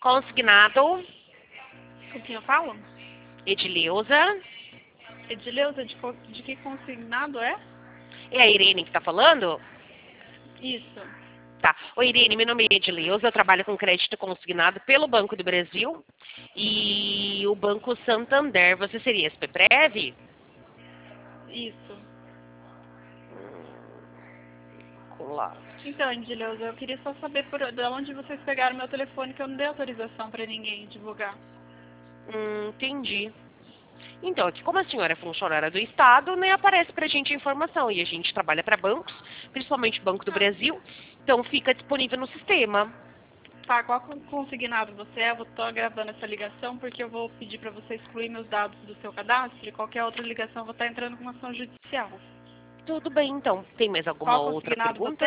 Consignado, Com quem eu falo? Edileuza. Edileuza, de que consignado é? É a Irene que está falando? Isso. Tá. Oi, Irene, meu nome é Edileuza, eu trabalho com crédito consignado pelo Banco do Brasil e o Banco Santander. Você seria SPPrev? Isso. Claro. Então, Edileuza, eu queria só saber de onde vocês pegaram meu telefone, que eu não dei autorização para ninguém divulgar. Entendi. Então, aqui como a senhora é funcionária do Estado, nem aparece pra gente a informação. E a gente trabalha para bancos, principalmente o Banco do Brasil, então fica disponível no sistema. Tá, qual consignado você é? Eu tô gravando essa ligação porque eu vou pedir para você excluir meus dados do seu cadastro e qualquer outra ligação eu vou estar entrando com uma ação judicial. Tudo bem, então. Tem mais alguma Qual outra consignado pergunta? você